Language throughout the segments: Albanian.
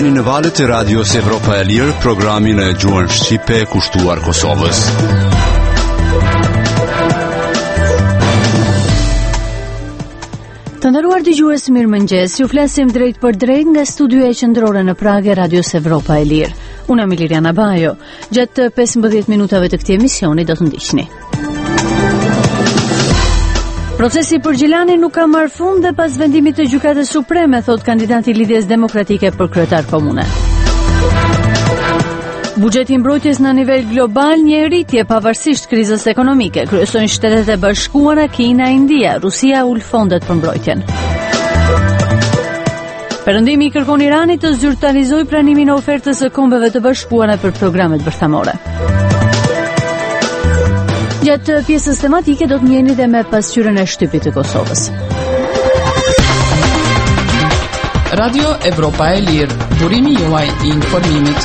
Jeni në valët e radios Evropa e Lirë, programin e gjuhën shqipe kushtuar Kosovës. Të nderuar dëgjues, mirëmëngjes. Ju flasim drejt për drejt nga studioja qendrore në Prag e radios Evropa e Lirë. Unë jam Liliana Bajo. Gjatë 15 minutave të këtij emisioni do të ndiqni. Procesi për Gjilanin nuk ka marrë fund dhe pas vendimit të Gjykatës Supreme, thot kandidati i Lidhjes Demokratike për kryetar komune. Buxheti i mbrojtjes në nivel global një rritje pavarësisht krizës ekonomike. Kryesojnë Shtetet e Bashkuara, Kina, India, Rusia ul fondet për mbrojtjen. Perëndimi i kërkon Iranit të zyrtarizojë pranimin e ofertës së Kombeve të Bashkuara për programet bërthamore. Gjatë pjesës tematike do të njihni dhe me pasqyrën e shtypit të Kosovës. Radio Evropa e Lirë, burimi juaj i informimit.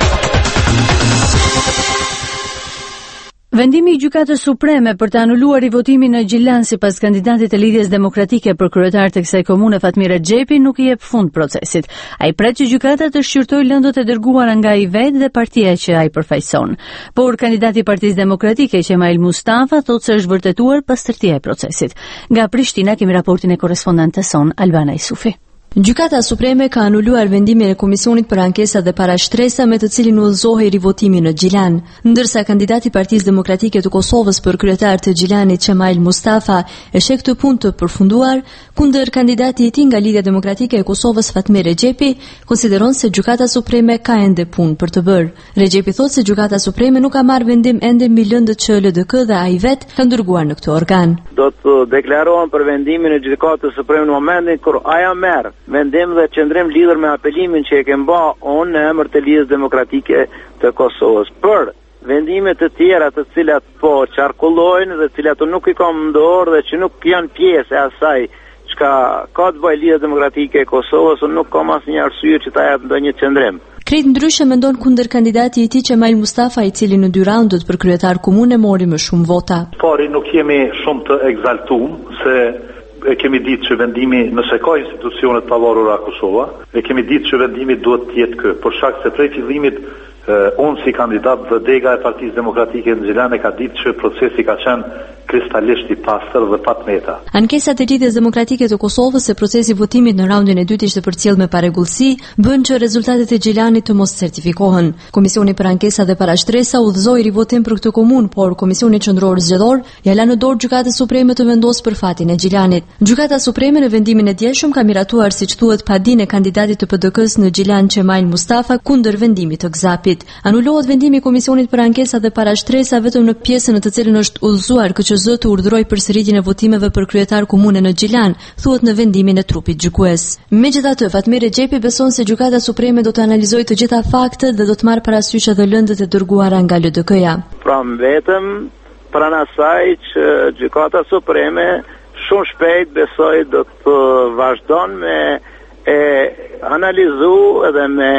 Vendimi i Gjykatës Supreme për të anuluar rivotimin në Gjilan sipas kandidatit të Lidhjes Demokratike për kryetar të kësaj komune Fatmir Xhepi nuk i jep fund procesit. Ai pret që gjykata të shqyrtojë lëndët e dërguara nga ai vetë dhe partia që ai përfaqëson. Por kandidati i Partisë Demokratike Qemail Mustafa thotë se është vërtetuar pastërtia e procesit. Nga Prishtina kemi raportin e korrespondentes son Albana Isufi. Gjykata Supreme ka anuluar vendimin e Komisionit për Ankesa dhe Parashtresa me të cilin udhëzohej rivotimi në Gjilan, ndërsa kandidati i Partisë Demokratike të Kosovës për kryetar të Gjilanit Qemail Mustafa e sheh këtë punë të përfunduar, kundër kandidati i tij nga Lidhja Demokratike e Kosovës Fatmir Xhepi konsideron se Gjykata Supreme ka ende punë për të bërë. Xhepi thotë se Gjykata Supreme nuk ka marrë vendim ende mbi lëndët që LDK dhe ai vet ka dërguar në këtë organ. Do të deklarohen për vendimin e Gjykatës Supreme në momentin kur ajo merr vendim dhe qëndrim lidhur me apelimin që e kem bë unë në emër të Lidhjes Demokratike të Kosovës. Për vendime të tjera të cilat po qarkullojnë dhe të cilat unë nuk i kam në dorë dhe që nuk janë pjesë e asaj çka ka të bëjë Lidhja Demokratike e Kosovës, unë nuk kam asnjë arsye që ta jap ndonjë qendrim. Krejt ndryshe mendon kundër kandidati i tij Qemail Mustafa, i cili në 2 raundet për kryetar komune mori më shumë vota. Pari nuk jemi shumë të egzaltuar se e kemi ditë që vendimi, nëse ka institucionet pavarura Kosova, e kemi ditë që vendimi duhet të jetë ky, por shkak se prej fillimit unë si kandidat dhe dega e Partisë Demokratike në Gjilan e ka ditë që procesi ka qenë kristalisht i pastër dhe pa tmeta. Ankesat e Lidhjes Demokratike të Kosovës se procesi votimit në raundin e dytë ishte përcjell me parregullsi, bën që rezultatet e Gjilanit të mos certifikohen. Komisioni për Ankesa dhe Parashtresa udhëzoi rivotim për këtë komunë, por Komisioni Qendror Zgjedhor ja la në dorë Gjykatës Supreme të vendosë për fatin e Gjilanit. Gjykata Supreme në vendimin e djeshëm ka miratuar, siç thuhet, padinë e kandidatit të PDK-s në Gjilan Qemail Mustafa kundër vendimit të Gzapit. Anulohet vendimi i Komisionit për Ankesa dhe Parashtresa vetëm në pjesën në të cilën është udhëzuar KQZ të urdhëroj përsëritjen e votimeve për kryetar komune në Gjilan, thuhet në vendimin e trupit gjykues. Megjithatë, Fatmir Xhepi beson se Gjykata Supreme do të analizojë të gjitha faktet dhe do të marrë parasysh edhe lëndët e dërguara nga LDK-ja. Pra vetëm pranë asaj që Gjykata Supreme shumë shpejt besoj do të vazhdon me analizu edhe me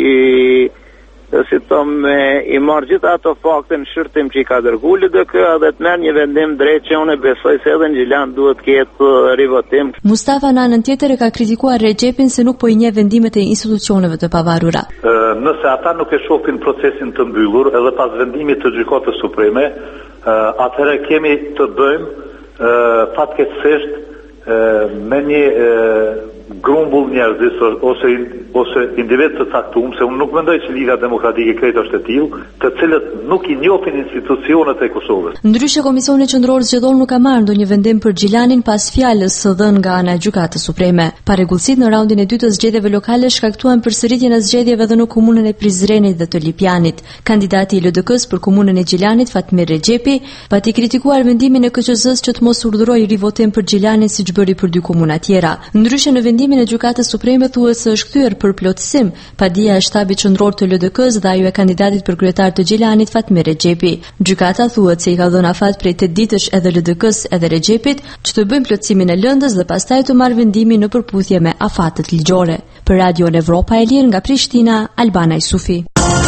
i marrë gjithë ato fakte në shërtim që i ka dërgu LDK dhe të merr një vendim drejt që unë besoj se edhe në Gjilan duhet të ketë rivotim. Mustafa në anën tjetër e ka kritikuar Xhepin se nuk po i njeh vendimet e institucioneve të pavarura. Nëse ata nuk e shohin procesin të mbyllur edhe pas vendimit të Gjykatës Supreme, atëherë kemi të bëjmë fatkeqësisht me një grumbull njerëzish ose individ të caktuar, se unë nuk mendoj që Lidhja Demokratike krejt është e tillë, të cilët nuk i njohin institucionet e Kosovës. Ndryshe, Komisioni Qendror Zgjedhor nuk ka marrë ndonjë vendim për Gjilanin pas fjalës së dhënë nga ana e Gjykatës Supreme. Parregullsitë në raundin e dytë të zgjedhjeve lokale shkaktuan përsëritjen e zgjedhjeve edhe në komunën e Prizrenit dhe të Lipjanit. Kandidati i LDK-s për komunën e Gjilanit, Fatmir Xhepi, pati kritikuar vendimin e KQZ-s që të mos urdhërojë rivotim për Gjilanin siç bëri për 2 komuna tjera. Ndryshe, në vendimin e Gjykatës Supreme thuhet se është kthyer për plotësim padia e shtabit qendror të LDK-s dhe ajo e kandidatit për kryetar të Gjilanit Fatmir Xhepi. Gjykata thuhet se i ka dhënë afat prej 8 ditësh edhe LDK-s edhe Xhepit që të bëjnë plotësimin e lëndës dhe pastaj të marrë vendimin në përputhje me afatet ligjore. Për Radio Evropa e Lirë nga Prishtina, Albana Isufi.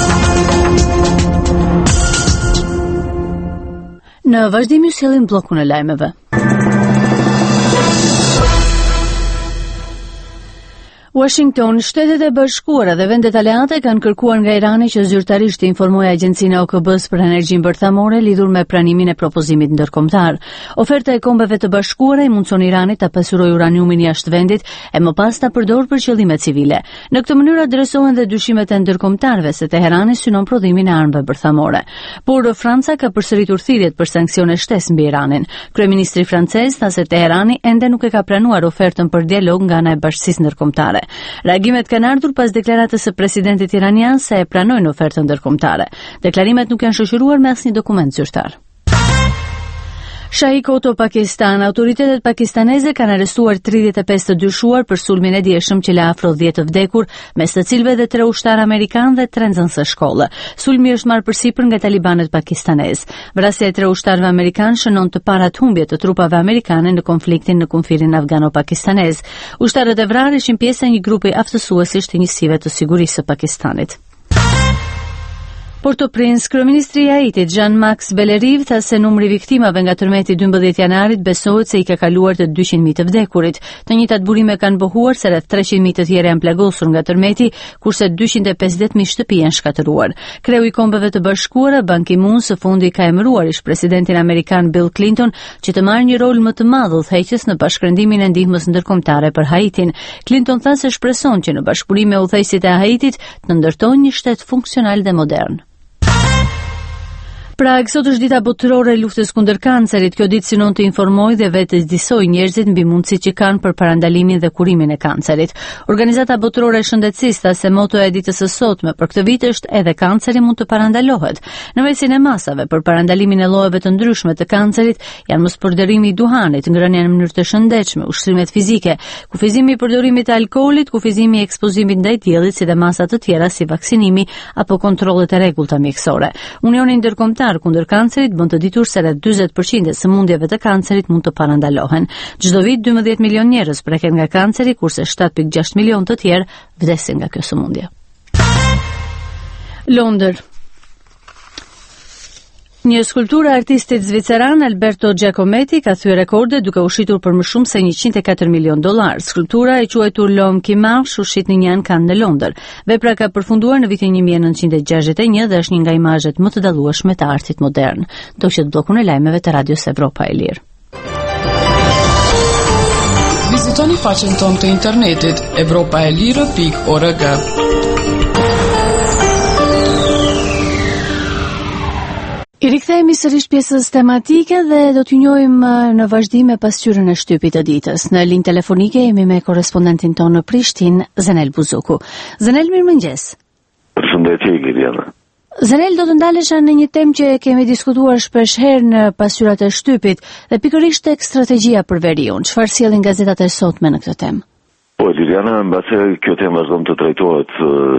Në vazhdim ju sjellim bllokun e lajmeve. Washington, Shtetet e Bashkuara dhe vendet aleate kanë kërkuar nga Irani që zyrtarisht të informojë Agjencinë e OKB-s për energjinë bërthamore lidhur me pranimin e propozimit ndërkombëtar. Oferta e Kombeve të Bashkuara i mundson Iranit ta pasurojë uraniumin jashtë vendit e më pas ta përdorë për qëllime civile. Në këtë mënyrë adresohen dhe dyshimet e ndërkombëtarëve se Teherani synon prodhimin e armëve bërthamore. Por Franca ka përsëritur thirrjet për sanksione shtesë mbi Iranin. Kryeministri francez tha se Teherani ende nuk e ka pranuar ofertën për dialog nga ana e Bashkisë Ndërkombëtare. Reagimet kanë ardhur pas deklaratës së presidentit iranian se e pranojnë ofertën ndërkombëtare. Deklarimet nuk janë shoqëruar me asnjë dokument zyrtar. Shahi Koto, Pakistan. Autoritetet pakistaneze kanë arrestuar 35 të dyshuar për sulmin e dieshëm që la afro 10 të vdekur, mes të cilëve dhe 3 ushtarë amerikanë dhe 3 nxënëse shkolle. Sulmi është marrë përsipër nga talibanët pakistanez. Vrasja e 3 ushtarëve amerikanë shënon të parat humbje të trupave amerikane në konfliktin në kufirin afgano-pakistanez. Ushtarët e vrarë ishin pjesë e një grupi aftësuesish të njësive të sigurisë së Pakistanit. Port-au-Prince, kryeministri i Haitit Jean-Max Bellerive tha se numri viktimave nga tërmeti 12 janarit besohet se i ka kaluar të 200.000 të vdekurit. Të njëjtat burime kanë bohuar se rreth 300.000 të tjerë janë plagosur nga tërmeti, kurse 250.000 shtëpi janë shkatëruar. Kreu i Kombeve të Bashkuara, Ban Ki-moon, së fundi ka emëruar ish presidentin amerikan Bill Clinton që të marrë një rol më të madh udhëheqës në bashkërendimin e ndihmës ndërkombëtare për Haitin. Clinton tha se shpreson që në bashkëpunim me udhëheqësit e Haitit të ndërtojnë një shtet funksional dhe modern. Prag, sot është dita botërore e luftës kundër kancerit. Kjo ditë synon të informojë dhe vetëdijsojë njerëzit mbi mundësitë që kanë për parandalimin dhe kurimin e kancerit. Organizata botërore e shëndetësisë tha se motoja e ditës së sotme për këtë vit është edhe kanceri mund të parandalohet. Në mesin e masave për parandalimin e llojeve të ndryshme të kancerit janë mospërderimi i duhanit, ngrënia në mënyrë të shëndetshme, ushtrimet fizike, kufizimi i përdorimit të alkoolit, kufizimi i ekspozimit ndaj diellit, si dhe masa të tjera si vaksinimi apo kontrollet e rregullta mjekësore. Unioni ndërkombëtar kundër kancerit bën të ditur se rreth 40% e sëmundjeve të kancerit mund të parandalohen. Çdo vit 12 milion njerëz preken nga kanceri, kurse 7.6 milion të tjerë vdesin nga kjo sëmundje. Londër. Një skulptur e artistit zviceran Alberto Giacometti ka thyer rekorde duke ushitur për më shumë se $104 milion. Skulptura e quajtur L'Homme qui marche ushit në një ankan në Londër. Vepra ka përfunduar në vitin 1961 dhe është një nga imazhet më të dallueshme të artit modern. Do që të bllokun e lajmeve të Radios Evropa e Lirë. Vizitoni faqen tonë të internetit evropaelire.org. I rikthehemi sërish pjesës tematike dhe do t'ju njohim në vazhdim me pasqyrën e shtypit të ditës. Në linjë telefonike jemi me korrespondentin tonë në Prishtinë, Zenel Buzuku. Zenel, mirëmëngjes. Përshëndetje, Liliana. Zenel, do të ndalesha në një temë që kemi diskutuar shpesh herë në pasqyrat e shtypit dhe pikërisht tek strategjia për veriun. Çfarë sjellin gazetat e sotme në këtë temë? Po, Liliana, mbase kjo temë vazhdon të trajtohet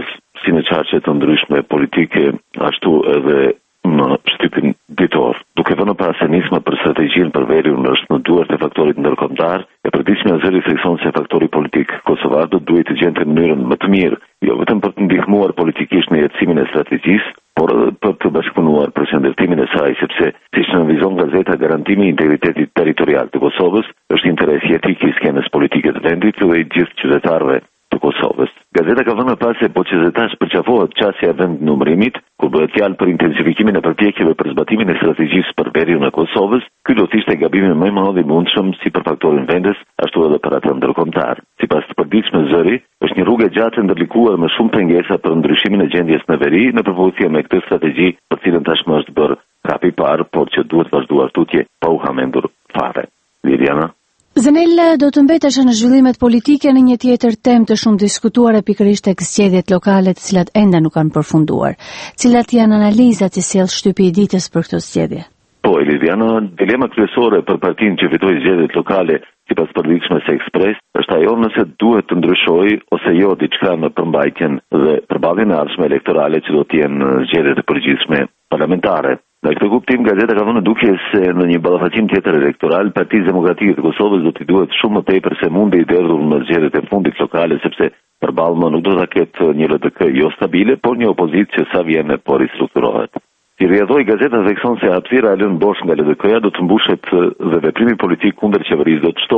si në çarqe të ndryshme politike, ashtu edhe në shtypin ditor. Duke vënë parasysh nisma për strategjinë për veriun është në duart e faktorit ndërkombëtar, e përditshmja e zërit thekson se faktori politik kosovar do duhet të gjente mënyrën më të mirë, jo vetëm për të ndihmuar politikisht në jetësimin e strategjisë, por edhe për të bashkëpunuar për shëndetimin e saj, sepse siç nënvizon gazeta, garantimi i integritetit territorial të Kosovës është interes jetik i skenës politike të vendit dhe i gjithë qytetarëve të Kosovës. Gazeta ka vënë pas se po qytetash përqafohet qasja e vendnumërimit, kur bëhet fjalë për intensifikimin e përpjekjeve për zbatimin e strategjisë për veriun e Kosovës, ky do të ishte gabimi më i madh i mundshëm si për faktorin vendes, ashtu edhe për atë ndërkombëtar. Sipas të përditshme zëri, është një rrugë e gjatë ndërlikuar me shumë pengesa për ndryshimin e gjendjes në veri në përputhje me këtë strategji, për cilën tashmë është bërë kapi i parë, por që duhet vazhduar tutje pa u hamendur fare. Liliana. Zenel, do të mbetesh në zhvillimet politike në një tjetër temë të shumë diskutuare pikërisht tek zgjedhjet lokale, të cilat ende nuk kanë përfunduar. Cilat janë analizat që sjell shtypi i ditës për këtë zgjedhje? Po, Liliana, dilema kryesore për partinë që fitoi zgjedhjet lokale, sipas përditshmes së Ekspres, është ajo nëse duhet të ndryshojë ose jo diçka në përmbajtjen dhe përballjen e ardhshme elektorale që do të jenë zgjedhjet e përgjithshme parlamentare. Në këtë kuptim, gazeta ka vënë dukje se në një ballafaqim tjetër elektoral, Partia Demokratike të Kosovës do t'i duhet shumë më tepër se mundi i derdhur në zgjedhjet e fundit lokale, sepse përballë nuk do ta ketë një LDK jo stabile, por një opozitë që sa vjen po ristrukturohet. Si rrjedhoi gazeta thekson se hapësira e lënë bosh nga LDK-ja do të mbushet dhe veprimi politik kundër qeverisë do të shtohet. E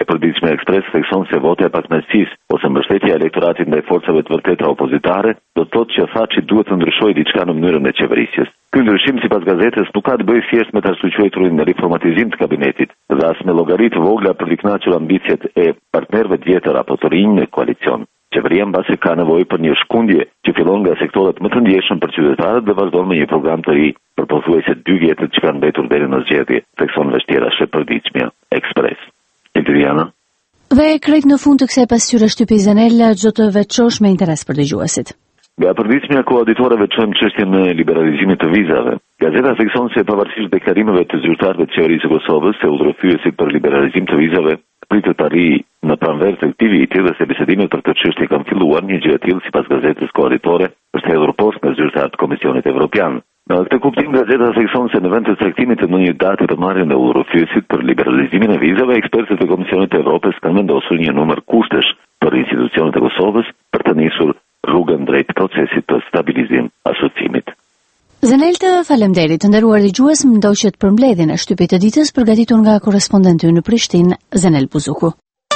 E përditshme Ekspres thekson se vota e pakmësisë ose mbështetja e elektoratit ndaj forcave të vërteta opozitare do të thotë që Thaçi duhet të ndryshojë diçka në mënyrën e qeverisjes. Ky ndryshim sipas gazetës nuk ka të bëjë thjesht me të arsuqueturin në riformatizim të kabinetit, dhe as me llogaritë vogla për të kënaqur ambicjet e partnerëve të vjetër apo të rinj në koalicion. Qeveria mbasi ka nevojë për një shkundje që fillon nga sektorët më të ndjeshëm për qytetarët dhe vazhdon me një program të ri për pothuajse 2 vjetët që kanë mbetur deri në zgjedhje, thekson vështira e përditshme Ekspres. Adriana. Dhe krejt në fund të kësaj pasqyre shtypi Zanel, çdo të veçosh me interes për dëgjuesit. Nga përditshmja e koauditorëve çojmë çështjen e liberalizimit të vizave. Gazeta thekson se pavarësisht deklarimeve të zyrtarëve të qeverisë së Kosovës se udhëfyesit për liberalizim të vizave pritet të arrijë në pranverë të këtij viti dhe se bisedimet për këtë çështje kanë filluar, një gjë e tillë sipas gazetës koauditore është hedhur poshtë nga zyrtarët të Komisionit Evropian. Në këtë kuptim, gazeta thekson se në vend të caktimit të ndonjë date për marrjen e udhëfyesit për liberalizimin e vizave, ekspertët e Komisionit të Evropës kanë vendosur një numër kushtesh për institucionet e Kosovës për të nisur rrugën drejt procesit të stabilizim asociimit. Zanel, të faleminderit, të nderuar dëgjues, më ndoqët për mbledhjen e shtypit të ditës përgatitur nga korrespondenti në Prishtinë, Zanel Buzuku.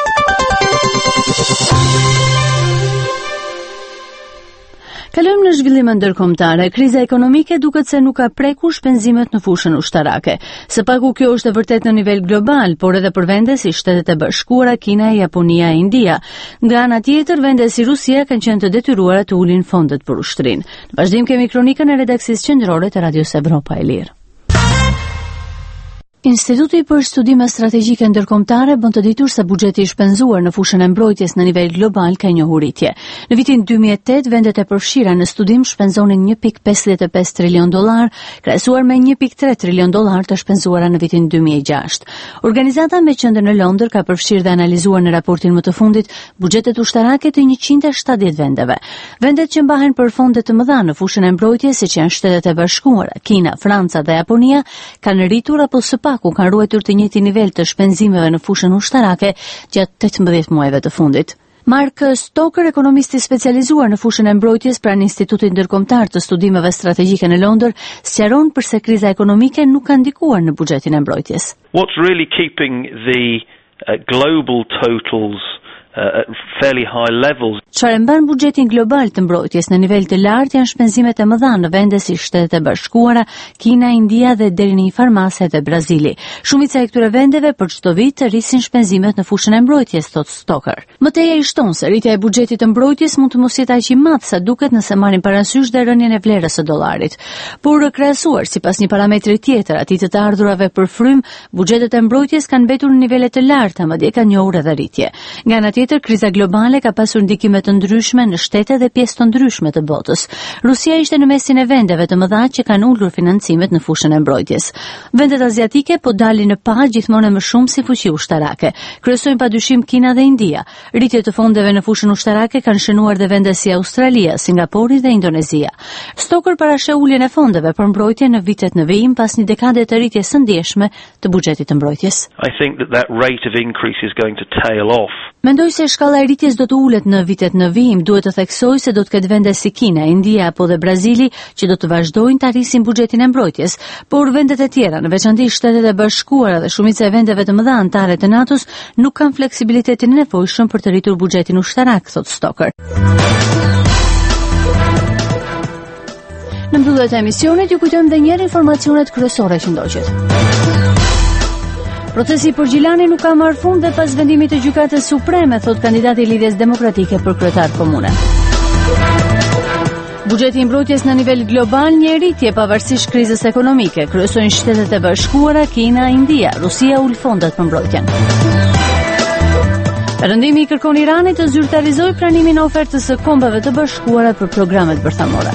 Kalojmë në zhvillime ndërkombëtare. Kriza ekonomike duket se nuk ka prekur shpenzimet në fushën ushtarake. Së paku kjo është e vërtet në nivel global, por edhe për vende si Shtetet e Bashkuara, Kina, Japonia e India. Nga ana tjetër, vende si Rusia kanë qenë të detyruara të ulin fondet për ushtrinë. Në vazhdim kemi kronikën e redaksisë qendrore të Radios Evropa e Lirë. Instituti për Studime Strategjike Ndërkombëtare bën të ditur se buxheti i shpenzuar në fushën e mbrojtjes në nivel global ka njohur rritje. Në vitin 2008, vendet e përfshira në studim shpenzonin 1.55 trilion dollar, krahasuar me 1.3 trilion dollar të shpenzuara në vitin 2006. Organizata me qendër në Londër ka përfshirë dhe analizuar në raportin më të fundit buxhetet ushtarake të 170 vendeve. Vendet që mbahen për fonde të mëdha në fushën e mbrojtjes, siç janë Shtetet e Bashkuara, Kina, Franca dhe Japonia, kanë rritur apo së ku kanë ruajtur të njëjtin nivel të shpenzimeve në fushën ushtarake gjatë 18 muajve të fundit. Mark Stoker, ekonomisti specializuar në fushën e mbrojtjes pranë Institutit Ndërkombëtar të Studimeve Strategjike në Londër, sqaron pse kriza ekonomike nuk ka ndikuar në buxhetin e mbrojtjes. What's really keeping the global totals at fairly high levels. Çfarë mban buxhetin global të mbrojtjes në nivel të lartë janë shpenzimet e mëdha në vende si Shtetet e Bashkuara, Kina, India dhe deri në një farmase dhe Brazili. Shumica e këtyre vendeve për çdo vit rrisin shpenzimet në fushën e mbrojtjes, thot Stoker. Më tej ai shton se rritja e buxhetit të mbrojtjes mund të mos jetë aq i madh sa duket nëse marrim parasysh dhe rënien e vlerës së dollarit. Por krahasuar sipas një parametri tjetër, atij të ardhurave për frym, buxhetet e mbrojtjes kanë mbetur në nivele të larta, madje kanë njohur edhe rritje. Nga ana tjetër, kriza globale ka pasur ndikime të ndryshme në shtete dhe pjesë të ndryshme të botës. Rusia ishte në mesin e vendeve të mëdha që kanë ulur financimet në fushën e mbrojtjes. Vendet aziatike po dalin në pa gjithmonë më shumë si fuqi ushtarake. Kryesojnë padyshim Kina dhe India. Rritje të fondeve në fushën ushtarake kanë shënuar dhe vende si Australia, Singapori dhe Indonezia. Stoker parasheh uljen e fondeve për mbrojtje në vitet në vijim pas një dekade të rritjes së ndjeshme të buxhetit të mbrojtjes. I think that rate of increase is going to tail off. Mendoj se shkalla e rritjes do të ulet në vitet në vijim, duhet të theksoj se do të ketë vende si Kina, India apo dhe Brazili që do të vazhdojnë të arrisin buxhetin e mbrojtjes, por vendet e tjera, në veçanti Shtetet e Bashkuara dhe shumica e vendeve të mëdha anëtare të NATO-s, nuk kanë fleksibilitetin e nevojshëm për të rritur buxhetin ushtarak, thot Stoker. Në mbyllje të emisionit ju kujtojmë edhe një herë informacionet kryesore që ndoqet. Procesi për Gjilani nuk ka marrë fund dhe pas vendimit të Gjykatës Supreme, thot kandidati i Lidhjes Demokratike për kryetar komune. Buxheti i mbrojtjes në nivel global një rritje pavarësisht krizës ekonomike, kryesojnë Shtetet e Bashkuara, Kina, India, Rusia ul fondet për mbrojtjen. Perëndimi i kërkon Iranit të zyrtarizojë pranimin e ofertës së Kombeve të Bashkuara për programet bërthamore.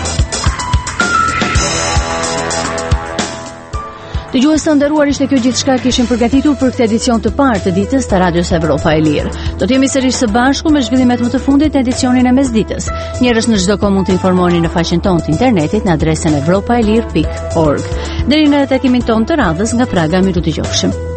Dëgjues të nderuar, ishte kjo gjithçka kishim përgatitur për këtë edicion të parë të ditës të Radios Evropa e Lirë. Do të jemi sërish së bashku me zhvillimet më të fundit në edicionin e mesditës. Njerëz në çdo kohë mund të informoheni në faqen tonë të internetit në adresën evropaelir.org. Deri në takimin tonë të radhës nga Praga, miru dëgjofshim.